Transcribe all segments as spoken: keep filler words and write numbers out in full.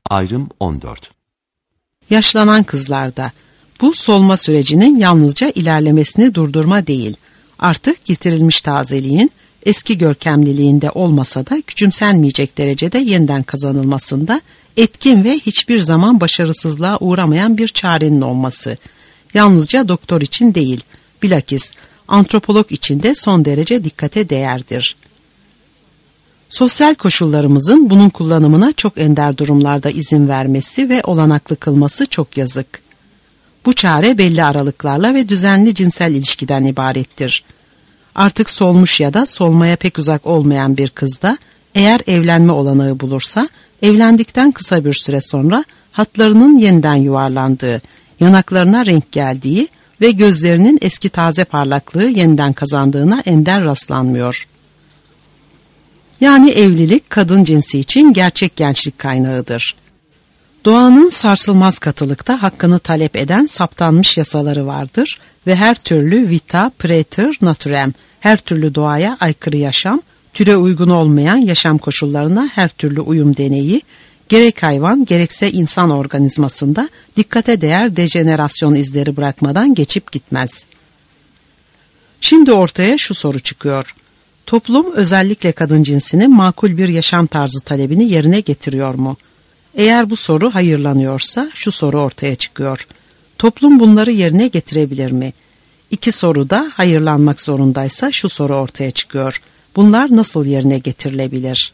Ayrım on dört. Yaşlanan kızlarda bu solma sürecinin yalnızca ilerlemesini durdurma değil, artık yitirilmiş tazeliğin eski görkemliliğinde olmasa da küçümsenmeyecek derecede yeniden kazanılmasında etkin ve hiçbir zaman başarısızlığa uğramayan bir çarenin olması, yalnızca doktor için değil, bilakis antropolog için de son derece dikkate değerdir. Sosyal koşullarımızın bunun kullanımına çok ender durumlarda izin vermesi ve olanaklı kılması çok yazık. Bu çare belli aralıklarla ve düzenli cinsel ilişkiden ibarettir. Artık solmuş ya da solmaya pek uzak olmayan bir kızda eğer evlenme olanağı bulursa, evlendikten kısa bir süre sonra hatlarının yeniden yuvarlandığı, yanaklarına renk geldiği ve gözlerinin eski taze parlaklığı yeniden kazandığına ender rastlanmıyor. Yani evlilik kadın cinsi için gerçek gençlik kaynağıdır. Doğanın sarsılmaz katılıkta hakkını talep eden saptanmış yasaları vardır ve her türlü vita praeter naturem, her türlü doğaya aykırı yaşam, türe uygun olmayan yaşam koşullarına her türlü uyum deneyi, gerek hayvan gerekse insan organizmasında dikkate değer dejenerasyon izleri bırakmadan geçip gitmez. Şimdi ortaya şu soru çıkıyor. Toplum özellikle kadın cinsinin makul bir yaşam tarzı talebini yerine getiriyor mu? Eğer bu soru hayırlanıyorsa şu soru ortaya çıkıyor. Toplum bunları yerine getirebilir mi? İki soru da hayırlanmak zorundaysa şu soru ortaya çıkıyor. Bunlar nasıl yerine getirilebilir?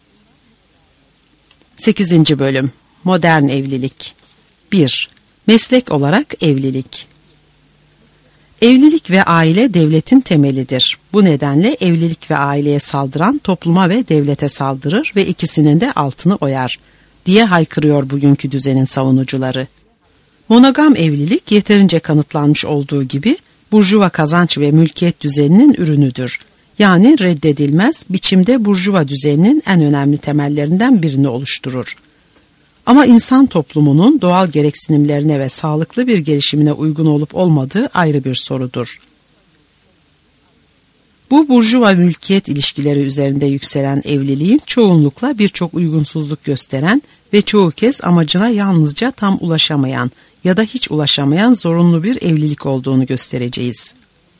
sekizinci bölüm. Modern evlilik. bir. Meslek olarak evlilik. Evlilik ve aile devletin temelidir. Bu nedenle evlilik ve aileye saldıran topluma ve devlete saldırır ve ikisinin de altını oyar diye haykırıyor bugünkü düzenin savunucuları. Monogam evlilik yeterince kanıtlanmış olduğu gibi burjuva kazanç ve mülkiyet düzeninin ürünüdür. Yani reddedilmez biçimde burjuva düzeninin en önemli temellerinden birini oluşturur. Ama insan toplumunun doğal gereksinimlerine ve sağlıklı bir gelişimine uygun olup olmadığı ayrı bir sorudur. Bu burjuva mülkiyet ilişkileri üzerinde yükselen evliliğin çoğunlukla birçok uygunsuzluk gösteren ve çoğu kez amacına yalnızca tam ulaşamayan ya da hiç ulaşamayan zorunlu bir evlilik olduğunu göstereceğiz.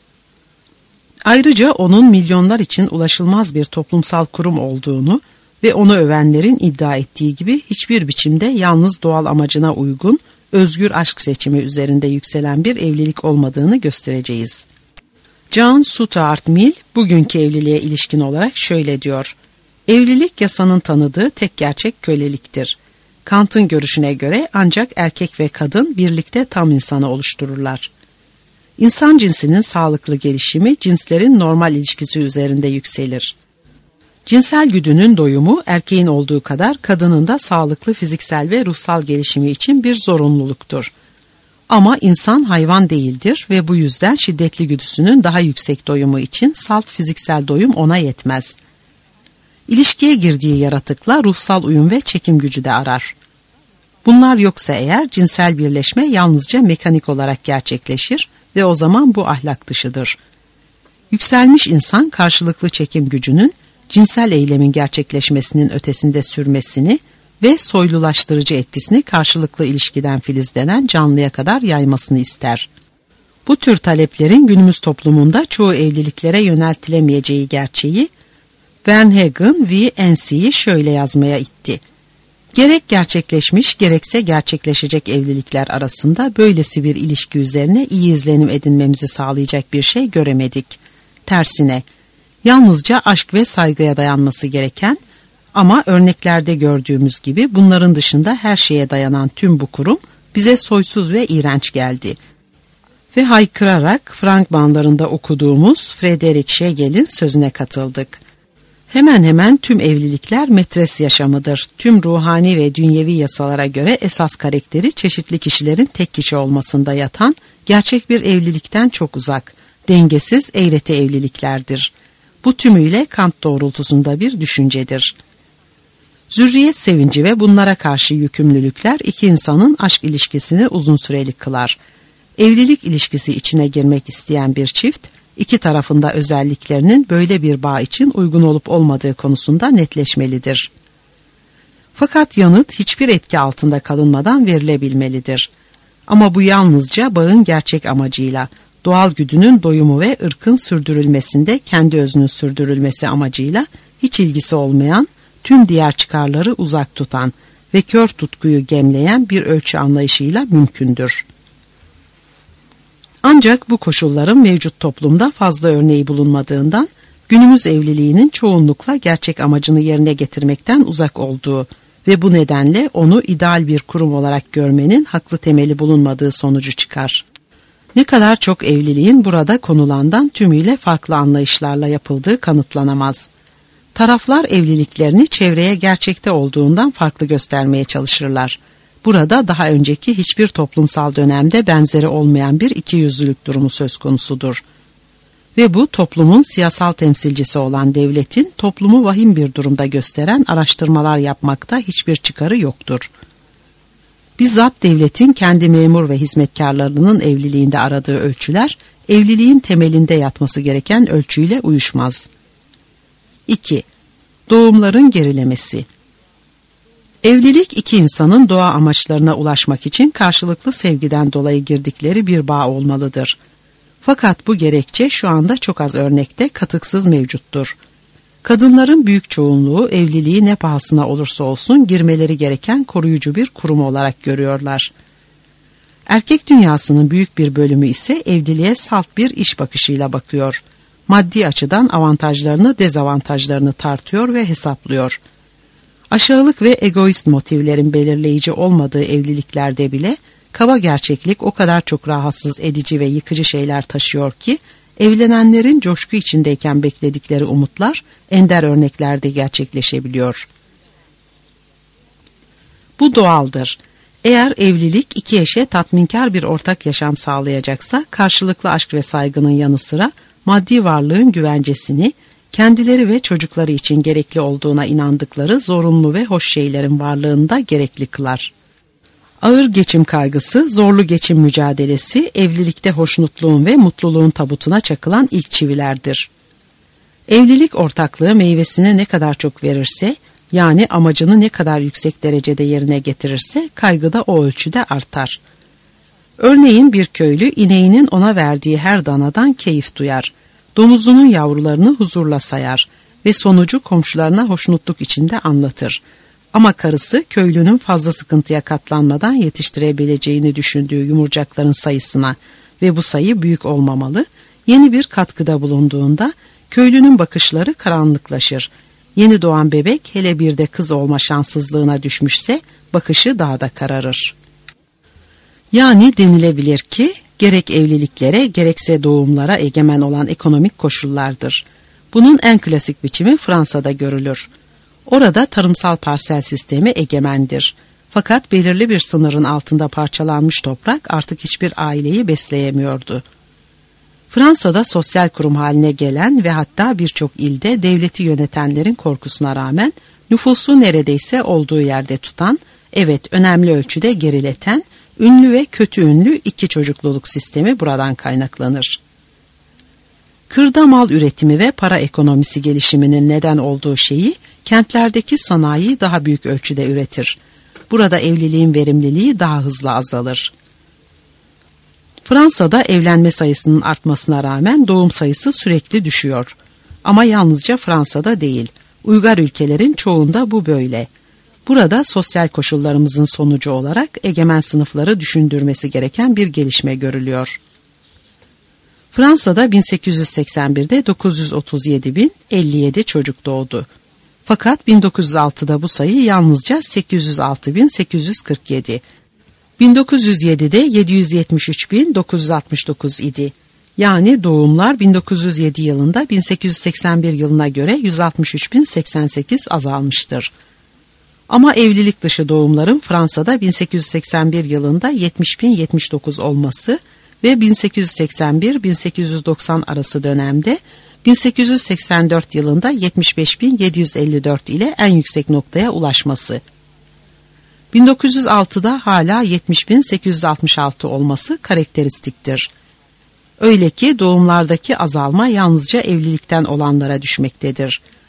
Ayrıca onun milyonlar için ulaşılmaz bir toplumsal kurum olduğunu ve onu övenlerin iddia ettiği gibi hiçbir biçimde yalnız doğal amacına uygun, özgür aşk seçimi üzerinde yükselen bir evlilik olmadığını göstereceğiz. John Stuart Mill bugünkü evliliğe ilişkin olarak şöyle diyor. Evlilik yasanın tanıdığı tek gerçek köleliktir. Kant'ın görüşüne göre ancak erkek ve kadın birlikte tam insanı oluştururlar. İnsan cinsinin sağlıklı gelişimi cinslerin normal ilişkisi üzerinde yükselir. Cinsel güdünün doyumu erkeğin olduğu kadar kadının da sağlıklı fiziksel ve ruhsal gelişimi için bir zorunluluktur. Ama insan hayvan değildir ve bu yüzden şiddetli güdüsünün daha yüksek doyumu için salt fiziksel doyum ona yetmez. İlişkiye girdiği yaratıkla ruhsal uyum ve çekim gücü de arar. Bunlar yoksa eğer cinsel birleşme yalnızca mekanik olarak gerçekleşir ve o zaman bu ahlak dışıdır. Yükselmiş insan karşılıklı çekim gücünün cinsel eylemin gerçekleşmesinin ötesinde sürmesini ve soylulaştırıcı etkisini karşılıklı ilişkiden filizlenen canlıya kadar yaymasını ister. Bu tür taleplerin günümüz toplumunda çoğu evliliklere yöneltilemeyeceği gerçeği Wernhagen V N C'yi şöyle yazmaya itti. Gerek gerçekleşmiş gerekse gerçekleşecek evlilikler arasında böylesi bir ilişki üzerine iyi izlenim edinmemizi sağlayacak bir şey göremedik. Tersine, yalnızca aşk ve saygıya dayanması gereken ama örneklerde gördüğümüz gibi bunların dışında her şeye dayanan tüm bu kurum bize soysuz ve iğrenç geldi. Ve haykırarak Frank banlarında okuduğumuz Friedrich Schegel'in sözüne katıldık. Hemen hemen tüm evlilikler metres yaşamıdır. Tüm ruhani ve dünyevi yasalara göre esas karakteri çeşitli kişilerin tek kişi olmasında yatan gerçek bir evlilikten çok uzak, dengesiz, eğreti evliliklerdir. Bu tümüyle Kant doğrultusunda bir düşüncedir. Zürriyet sevinci ve bunlara karşı yükümlülükler iki insanın aşk ilişkisini uzun süreli kılar. Evlilik ilişkisi içine girmek isteyen bir çift, iki tarafında özelliklerinin böyle bir bağ için uygun olup olmadığı konusunda netleşmelidir. Fakat yanıt hiçbir etki altında kalınmadan verilebilmelidir. Ama bu yalnızca bağın gerçek amacıyla, doğal güdünün doyumu ve ırkın sürdürülmesinde kendi özünün sürdürülmesi amacıyla hiç ilgisi olmayan, tüm diğer çıkarları uzak tutan ve kör tutkuyu gemleyen bir ölçü anlayışıyla mümkündür. Ancak bu koşulların mevcut toplumda fazla örneği bulunmadığından, günümüz evliliğinin çoğunlukla gerçek amacını yerine getirmekten uzak olduğu ve bu nedenle onu ideal bir kurum olarak görmenin haklı temeli bulunmadığı sonucu çıkar. Ne kadar çok evliliğin burada konulandan tümüyle farklı anlayışlarla yapıldığı kanıtlanamaz. Taraflar evliliklerini çevreye gerçekte olduğundan farklı göstermeye çalışırlar. Burada daha önceki hiçbir toplumsal dönemde benzeri olmayan bir ikiyüzlülük durumu söz konusudur. Ve bu toplumun siyasal temsilcisi olan devletin toplumu vahim bir durumda gösteren araştırmalar yapmakta hiçbir çıkarı yoktur. Bizzat devletin kendi memur ve hizmetkarlarının evliliğinde aradığı ölçüler, evliliğin temelinde yatması gereken ölçüyle uyuşmaz. iki. Doğumların gerilemesi. Evlilik iki insanın doğa amaçlarına ulaşmak için karşılıklı sevgiden dolayı girdikleri bir bağ olmalıdır. Fakat bu gerekçe şu anda çok az örnekte katıksız mevcuttur. Kadınların büyük çoğunluğu evliliği ne pahasına olursa olsun girmeleri gereken koruyucu bir kurum olarak görüyorlar. Erkek dünyasının büyük bir bölümü ise evliliğe salt bir iş bakışıyla bakıyor. Maddi açıdan avantajlarını, dezavantajlarını tartıyor ve hesaplıyor. Aşağılık ve egoist motivlerin belirleyici olmadığı evliliklerde bile kaba gerçeklik o kadar çok rahatsız edici ve yıkıcı şeyler taşıyor ki, evlenenlerin coşku içindeyken bekledikleri umutlar ender örneklerde gerçekleşebiliyor. Bu doğaldır. Eğer evlilik iki eşe tatminkar bir ortak yaşam sağlayacaksa, karşılıklı aşk ve saygının yanı sıra maddi varlığın güvencesini, kendileri ve çocukları için gerekli olduğuna inandıkları zorunlu ve hoş şeylerin varlığını da gerekli kılar. Ağır geçim kaygısı, zorlu geçim mücadelesi, evlilikte hoşnutluğun ve mutluluğun tabutuna çakılan ilk çivilerdir. Evlilik ortaklığı meyvesine ne kadar çok verirse, yani amacını ne kadar yüksek derecede yerine getirirse, kaygı da o ölçüde artar. Örneğin bir köylü ineğinin ona verdiği her danadan keyif duyar, domuzunun yavrularını huzurla sayar ve sonucu komşularına hoşnutluk içinde anlatır. Ama karısı köylünün fazla sıkıntıya katlanmadan yetiştirebileceğini düşündüğü yumurcakların sayısına ve bu sayı büyük olmamalı, yeni bir katkıda bulunduğunda köylünün bakışları karanlıklaşır. Yeni doğan bebek hele bir de kız olma şanssızlığına düşmüşse bakışı daha da kararır. Yani denilebilir ki gerek evliliklere gerekse doğumlara egemen olan ekonomik koşullardır. Bunun en klasik biçimi Fransa'da görülür. Orada tarımsal parsel sistemi egemendir. Fakat belirli bir sınırın altında parçalanmış toprak artık hiçbir aileyi besleyemiyordu. Fransa'da sosyal kurum haline gelen ve hatta birçok ilde devleti yönetenlerin korkusuna rağmen nüfusu neredeyse olduğu yerde tutan, evet önemli ölçüde gerileten, ünlü ve kötü ünlü iki çocukluluk sistemi buradan kaynaklanır. Kırda mal üretimi ve para ekonomisi gelişiminin neden olduğu şeyi, kentlerdeki sanayi daha büyük ölçüde üretir. Burada evliliğin verimliliği daha hızlı azalır. Fransa'da evlenme sayısının artmasına rağmen doğum sayısı sürekli düşüyor. Ama yalnızca Fransa'da değil, uygar ülkelerin çoğunda bu böyle. Burada sosyal koşullarımızın sonucu olarak egemen sınıfları düşündürmesi gereken bir gelişme görülüyor. Fransa'da bin sekiz yüz seksen birde dokuz yüz otuz yedi bin elli yedi çocuk doğdu. Fakat bin dokuz yüz altıda bu sayı yalnızca sekiz yüz altı bin sekiz yüz kırk yedi. bin dokuz yüz yedide yedi yüz yetmiş üç bin dokuz yüz altmış dokuz idi. Yani doğumlar bin dokuz yüz yedi yılında bin sekiz yüz seksen bir yılına göre yüz altmış üç bin seksen sekiz azalmıştır. Ama evlilik dışı doğumların Fransa'da bin sekiz yüz seksen bir yılında yetmiş bin yetmiş dokuz olması ve bin sekiz yüz seksen bir bin sekiz yüz doksan arası dönemde bin sekiz yüz seksen dört yılında yetmiş beş bin yedi yüz elli dört ile en yüksek noktaya ulaşması. bin dokuz yüz altıda hala yetmiş bin sekiz yüz altmış altı olması karakteristiktir. Öyle ki doğumlardaki azalma yalnızca evlilikten olanlara düşmektedir.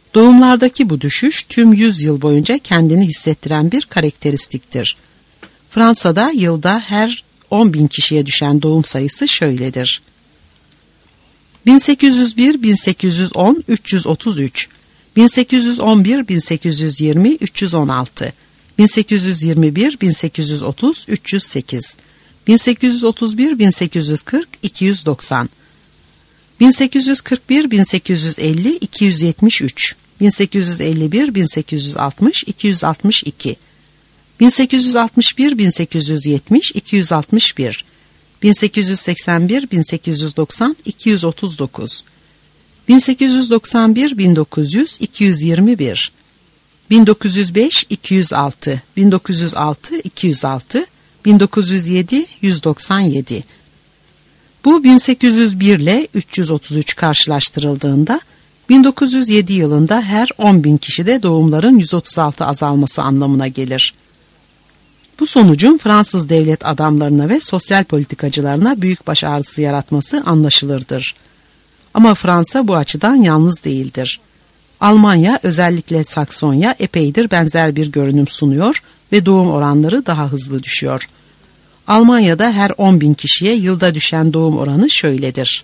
Doğumlardaki bu düşüş tüm yüz yıl boyunca kendini hissettiren bir karakteristiktir. Fransa'da yılda her on bin kişiye düşen doğum sayısı şöyledir: bin sekiz yüz bir, bin sekiz yüz on, üç yüz otuz üç, bin sekiz yüz on bir, bin sekiz yüz yirmi, üç yüz on altı, bin sekiz yüz yirmi bir, bin sekiz yüz otuz, üç yüz sekiz, bin sekiz yüz otuz bir, bin sekiz yüz kırk, iki yüz doksan, bin sekiz yüz kırk bir, bin sekiz yüz elli, iki yüz yetmiş üç, bin sekiz yüz elli bir, bin sekiz yüz altmış, iki yüz altmış iki, bin sekiz yüz altmış bir, bin sekiz yüz yetmiş, iki yüz altmış bir, bin sekiz yüz seksen bir, bin sekiz yüz doksan, iki yüz otuz dokuz, bin sekiz yüz doksan bir, bin dokuz yüz, iki yüz yirmi bir, bin dokuz yüz beş, iki yüz altı, bin dokuz yüz altı, iki yüz altı, bin dokuz yüz yedi, yüz doksan yedi. Bu bin sekiz yüz bir ile üç yüz otuz üç karşılaştırıldığında bin dokuz yüz yedi yılında her on bin kişide doğumların yüz otuz altı azalması anlamına gelir. Bu sonucun Fransız devlet adamlarına ve sosyal politikacılarına büyük baş ağrısı yaratması anlaşılırdır. Ama Fransa bu açıdan yalnız değildir. Almanya, özellikle Saksonya epeydir benzer bir görünüm sunuyor ve doğum oranları daha hızlı düşüyor. Almanya'da her on bin kişiye yılda düşen doğum oranı şöyledir: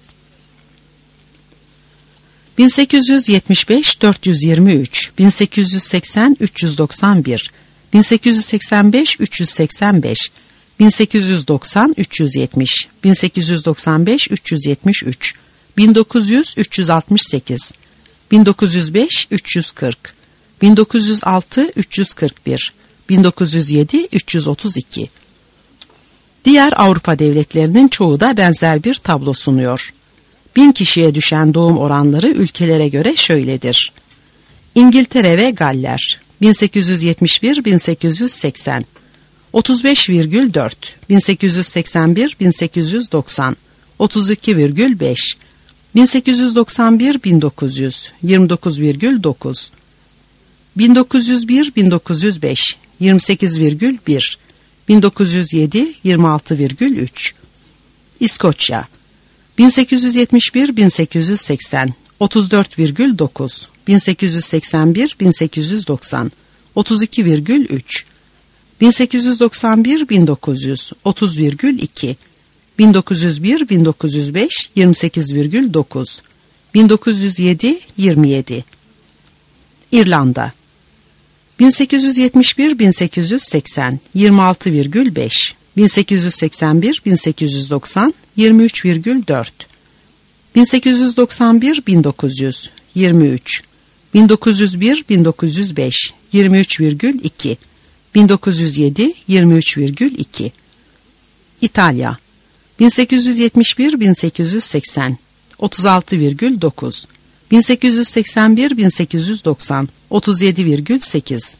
bin sekiz yüz yetmiş beş, dört yüz yirmi üç, bin sekiz yüz seksen, üç yüz doksan bir, bin sekiz yüz seksen beş, üç yüz seksen beş, bin sekiz yüz doksan, üç yüz yetmiş, bin sekiz yüz doksan beş, üç yüz yetmiş üç, bin dokuz yüz, üç yüz altmış sekiz, bin dokuz yüz beş, üç yüz kırk, bin dokuz yüz altı, üç yüz kırk bir, bin dokuz yüz yedi, üç yüz otuz iki. Diğer Avrupa devletlerinin çoğu da benzer bir tablo sunuyor. Bin kişiye düşen doğum oranları ülkelere göre şöyledir: İngiltere ve Galler bin sekiz yüz yetmiş bir, bin sekiz yüz seksen, otuz beş virgül dört, bin sekiz yüz seksen bir, bin sekiz yüz doksan, otuz iki virgül beş, bin sekiz yüz doksan bir, bin dokuz yüz, yirmi dokuz virgül dokuz, bin dokuz yüz bir, bin dokuz yüz beş, yirmi sekiz virgül bir, bin dokuz yüz yedi, yirmi altı virgül üç. İskoçya bin sekiz yüz yetmiş bir, bin sekiz yüz seksen, otuz dört virgül dokuz, bin sekiz yüz seksen bir, bin sekiz yüz doksan, otuz iki virgül üç, bin sekiz yüz doksan bir, bin dokuz yüz, otuz virgül iki, bin dokuz yüz bir, bin dokuz yüz beş, yirmi sekiz virgül dokuz, bin dokuz yüz yedi, yirmi yedi. İrlanda bin sekiz yüz yetmiş bir, bin sekiz yüz seksen, yirmi altı virgül beş, bin sekiz yüz seksen bir, bin sekiz yüz doksan, yirmi üç virgül dört, bin sekiz yüz doksan bir, bin dokuz yüz, yirmi üç, bin dokuz yüz bir, bin dokuz yüz beş, yirmi üç virgül iki, bin dokuz yüz yedi, yirmi üç virgül iki. İtalya bin sekiz yüz yetmiş bir, bin sekiz yüz seksen, otuz altı virgül dokuz, bin sekiz yüz seksen bir, bin sekiz yüz doksan, otuz yedi virgül sekiz,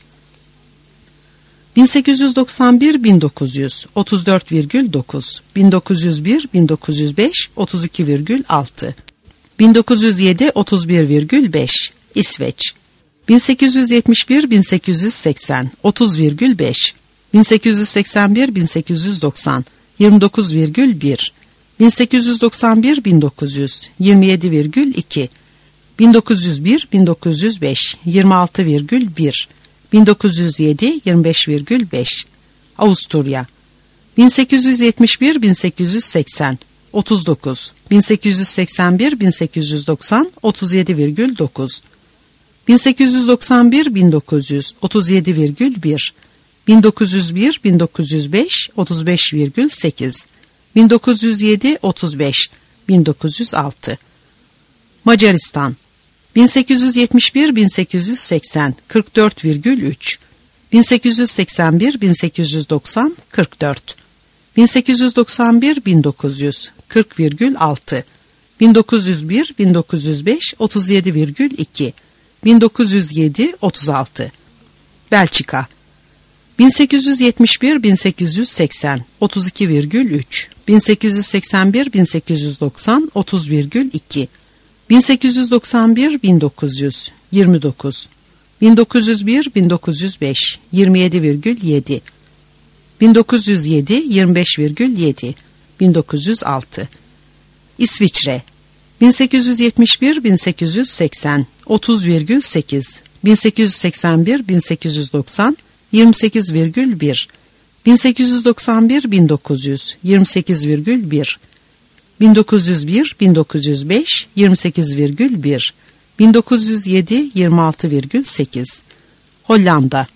bin sekiz yüz doksan bir, bin dokuz yüz, otuz dört virgül dokuz, bin dokuz yüz bir, bin dokuz yüz beş, otuz iki virgül altı, bin dokuz yüz yedi, otuz bir virgül beş. İsveç bin sekiz yüz yetmiş bir, bin sekiz yüz seksen, otuz virgül beş, bin sekiz yüz seksen bir, bin sekiz yüz doksan, yirmi dokuz virgül bir, bin sekiz yüz doksan bir, bin dokuz yüz, yirmi yedi virgül iki, bin dokuz yüz bir, bin dokuz yüz beş, yirmi altı virgül bir, bin dokuz yüz yedi, yirmi beş virgül beş. Avusturya bin sekiz yüz yetmiş bir, bin sekiz yüz seksen, otuz dokuz, bin sekiz yüz seksen bir, bin sekiz yüz doksan, otuz yedi virgül dokuz, bin sekiz yüz doksan bir, bin dokuz yüz, otuz yedi virgül bir, bin dokuz yüz bir, bin dokuz yüz beş, otuz beş virgül sekiz, bin dokuz yüz yedi, otuz beş, bin dokuz yüz altı. Macaristan bin sekiz yüz yetmiş bir, bin sekiz yüz seksen, kırk dört virgül üç, bin sekiz yüz seksen bir, bin sekiz yüz doksan, kırk dört, bin sekiz yüz doksan bir, bin dokuz yüz, kırk virgül altı, bin dokuz yüz bir, bin dokuz yüz beş, otuz yedi virgül iki, bin dokuz yüz yedi, otuz altı. Belçika bin sekiz yüz yetmiş bir, bin sekiz yüz seksen, otuz iki virgül üç, bin sekiz yüz seksen bir, bin sekiz yüz doksan, otuz virgül iki, bin sekiz yüz doksan bir, bin dokuz yüz, yirmi dokuz, bin dokuz yüz bir, bin dokuz yüz beş, yirmi yedi virgül yedi, bin dokuz yüz yedi, yirmi beş virgül yedi, bin dokuz yüz altı. İsviçre bin sekiz yüz yetmiş bir bin sekiz yüz seksen otuz virgül sekiz, bin sekiz yüz seksen bir bin sekiz yüz doksan yirmi sekiz virgül bir, bin sekiz yüz doksan bir bin dokuz yüz yirmi sekiz virgül bir, bin dokuz yüz bir bin dokuz yüz beş yirmi sekiz virgül bir, bin dokuz yüz yedi yirmi altı virgül sekiz. Hollanda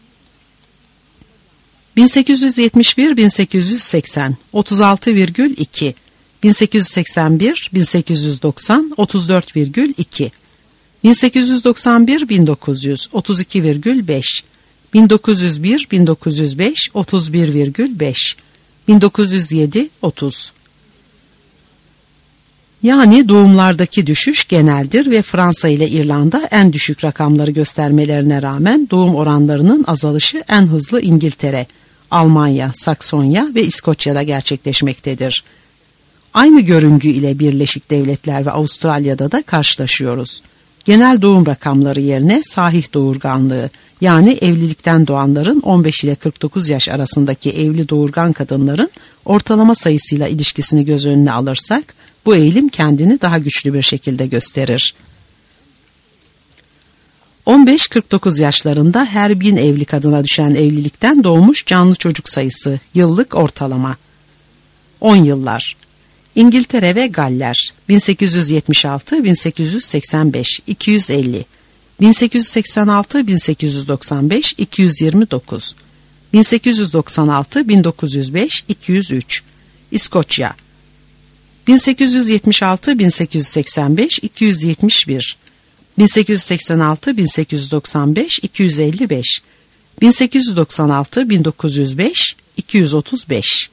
bin sekiz yüz yetmiş bir bin sekiz yüz seksen otuz altı virgül iki, bin sekiz yüz seksen bir bin sekiz yüz doksan otuz dört virgül iki, bin sekiz yüz doksan bir bin dokuz yüz otuz iki virgül beş, bin dokuz yüz bir bin dokuz yüz beş otuz bir virgül beş, bin dokuz yüz yedi otuz. Yani doğumlardaki düşüş geneldir ve Fransa ile İrlanda en düşük rakamları göstermelerine rağmen doğum oranlarının azalışı en hızlı İngiltere, Almanya, Saksonya ve İskoçya'da gerçekleşmektedir. Aynı görüngü ile Birleşik Devletler ve Avustralya'da da karşılaşıyoruz. Genel doğum rakamları yerine sahih doğurganlığı, yani evlilikten doğanların on beş ile kırk dokuz yaş arasındaki evli doğurgan kadınların ortalama sayısıyla ilişkisini göz önüne alırsak, bu eğilim kendini daha güçlü bir şekilde gösterir. on beş kırk dokuz yaşlarında her bin evli kadına düşen evlilikten doğmuş canlı çocuk sayısı, yıllık ortalama. on yıllar. İngiltere ve Galler bin sekiz yüz yetmiş altı bin sekiz yüz seksen beş iki yüz elli, bin sekiz yüz seksen altı bin sekiz yüz doksan beş iki yüz yirmi dokuz, bin sekiz yüz doksan altı bin dokuz yüz beş iki yüz üç. İskoçya bin sekiz yüz yetmiş altı bin sekiz yüz seksen beş iki yüz yetmiş bir, bin sekiz yüz seksen altı bin sekiz yüz doksan beş iki yüz elli beş, bin sekiz yüz doksan altı bin dokuz yüz beş iki yüz otuz beş.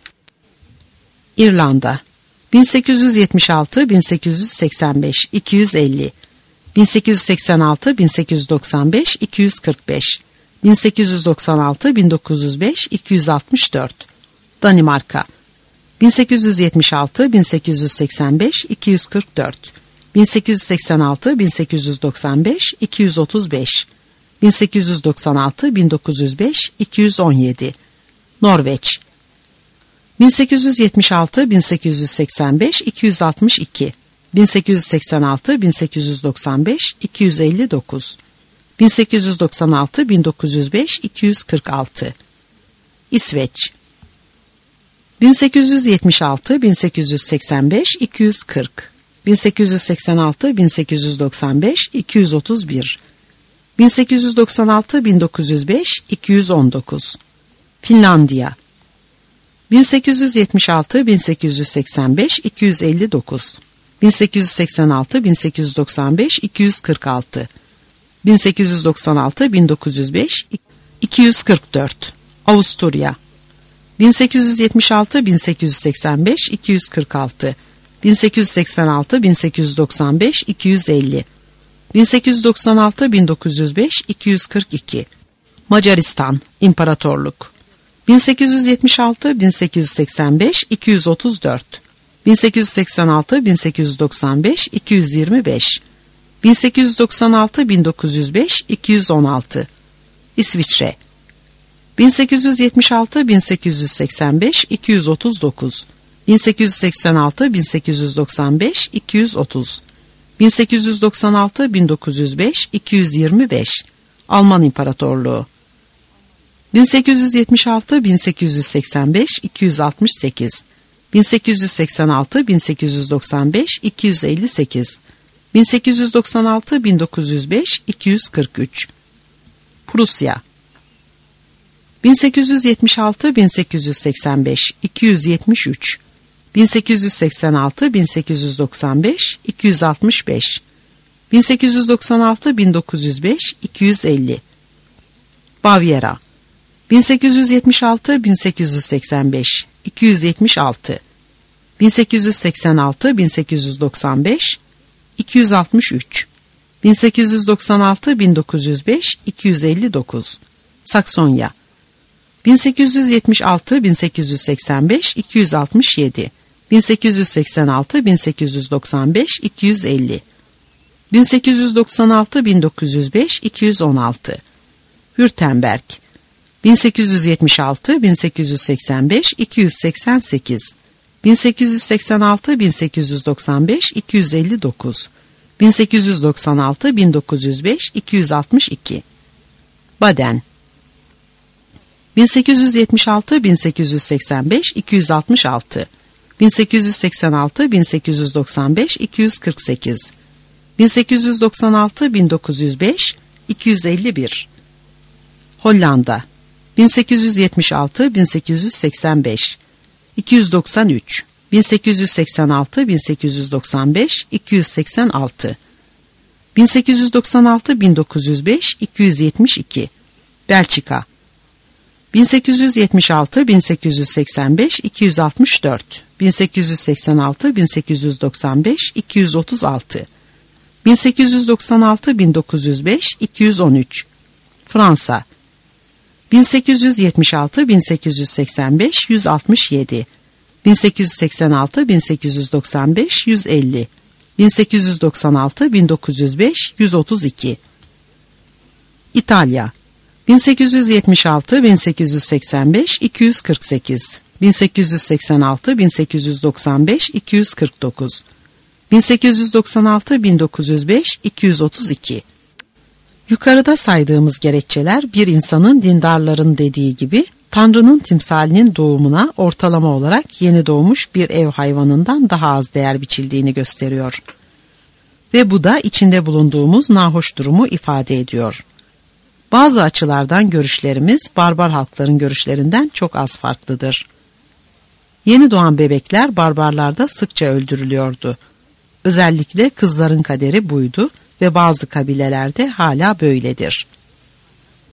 İrlanda bin sekiz yüz yetmiş altı bin sekiz yüz seksen beş iki yüz elli, bin sekiz yüz seksen altı bin sekiz yüz doksan beş iki yüz kırk beş, bin sekiz yüz doksan altı bin dokuz yüz beş iki yüz altmış dört. Danimarka bin sekiz yüz yetmiş altı bin sekiz yüz seksen beş iki yüz kırk dört, bin sekiz yüz seksen altı bin sekiz yüz doksan beş iki yüz otuz beş, bin sekiz yüz doksan altı bin dokuz yüz beş iki yüz on yedi. Norveç bin sekiz yüz yetmiş altı bin sekiz yüz seksen beş iki yüz altmış iki, bin sekiz yüz seksen altı bin sekiz yüz doksan beş iki yüz elli dokuz, bin sekiz yüz doksan altı bin dokuz yüz beş iki yüz kırk altı. İsveç bin sekiz yüz yetmiş altı bin sekiz yüz seksen beş iki yüz kırk, bin sekiz yüz seksen altı bin sekiz yüz doksan beş iki yüz otuz bir, bin sekiz yüz doksan altı bin dokuz yüz beş iki yüz on dokuz. Finlandiya bin sekiz yüz yetmiş altı bin sekiz yüz seksen beş iki yüz elli dokuz, bin sekiz yüz seksen altı bin sekiz yüz doksan beş iki yüz kırk altı, bin sekiz yüz doksan altı bin dokuz yüz beş iki yüz kırk dört. Avusturya bin sekiz yüz yetmiş altı bin sekiz yüz seksen beş iki yüz kırk altı, bin sekiz yüz seksen altı bin sekiz yüz doksan beş iki yüz elli, bin sekiz yüz doksan altı bin dokuz yüz beş iki yüz kırk iki. Macaristan İmparatorluk bin sekiz yüz yetmiş altı bin sekiz yüz seksen beş iki yüz otuz dört, bin sekiz yüz seksen altı bin sekiz yüz doksan beş iki yüz yirmi beş, bin sekiz yüz doksan altı bin dokuz yüz beş iki yüz on altı. İsviçre bin sekiz yüz yetmiş altı bin sekiz yüz seksen beş iki yüz otuz dokuz, bin sekiz yüz seksen altı bin sekiz yüz doksan beş iki yüz otuz, bin sekiz yüz doksan altı bin dokuz yüz beş iki yüz yirmi beş. Alman İmparatorluğu bin sekiz yüz yetmiş altı bin sekiz yüz seksen beş iki yüz altmış sekiz, bin sekiz yüz seksen altı bin sekiz yüz doksan beş iki yüz elli sekiz, bin sekiz yüz doksan altı bin dokuz yüz beş iki yüz kırk üç. Prusya bin sekiz yüz yetmiş altı bin sekiz yüz seksen beş iki yüz yetmiş üç, bin sekiz yüz seksen altı bin sekiz yüz doksan beş iki yüz altmış beş, bin sekiz yüz doksan altı bin dokuz yüz beş iki yüz elli. Bavyera bin sekiz yüz yetmiş altı bin sekiz yüz seksen beş iki yüz yetmiş altı, bin sekiz yüz seksen altı bin sekiz yüz doksan beş iki yüz altmış üç, bin sekiz yüz doksan altı bin dokuz yüz beş iki yüz elli dokuz. Saksonya bin sekiz yüz yetmiş altı bin sekiz yüz seksen beş iki yüz altmış yedi, bin sekiz yüz seksen altı bin sekiz yüz doksan beş iki yüz elli, bin sekiz yüz doksan altı bin dokuz yüz beş iki yüz on altı. Württemberg bin sekiz yüz yetmiş altı bin sekiz yüz seksen beş iki yüz seksen sekiz, bin sekiz yüz seksen altı bin sekiz yüz doksan beş iki yüz elli dokuz, bin sekiz yüz doksan altı bin dokuz yüz beş iki yüz altmış iki. Baden bin sekiz yüz yetmiş altı bin sekiz yüz seksen beş iki yüz altmış altı, bin sekiz yüz seksen altı bin sekiz yüz doksan beş iki yüz kırk sekiz, bin sekiz yüz doksan altı bin dokuz yüz beş iki yüz elli bir. Hollanda bin sekiz yüz yetmiş altı bin sekiz yüz seksen beş iki yüz doksan üç, bin sekiz yüz seksen altı bin sekiz yüz doksan beş iki yüz seksen altı, bin sekiz yüz doksan altı bin dokuz yüz beş iki yüz yetmiş iki. Belçika bin sekiz yüz yetmiş altı bin sekiz yüz seksen beş iki yüz altmış dört, bin sekiz yüz seksen altı bin sekiz yüz doksan beş iki yüz otuz altı, bin sekiz yüz doksan altı bin dokuz yüz beş iki yüz on üç. Fransa bin sekiz yüz yetmiş altı bin sekiz yüz seksen beş yüz altmış yedi, bin sekiz yüz seksen altı bin sekiz yüz doksan beş yüz elli, bin sekiz yüz doksan altı bin dokuz yüz beş yüz otuz iki. İtalya bin sekiz yüz yetmiş altı bin sekiz yüz seksen beş iki yüz kırk sekiz, bin sekiz yüz seksen altı bin sekiz yüz doksan beş iki yüz kırk dokuz, bin sekiz yüz doksan altı bin dokuz yüz beş iki yüz otuz iki. Yukarıda saydığımız gerekçeler bir insanın dindarların dediği gibi Tanrı'nın timsalinin doğumuna ortalama olarak yeni doğmuş bir ev hayvanından daha az değer biçildiğini gösteriyor. Ve bu da içinde bulunduğumuz nahoş durumu ifade ediyor. Bazı açılardan görüşlerimiz barbar halkların görüşlerinden çok az farklıdır. Yeni doğan bebekler barbarlarda sıkça öldürülüyordu. Özellikle kızların kaderi buydu ve bazı kabilelerde hala böyledir.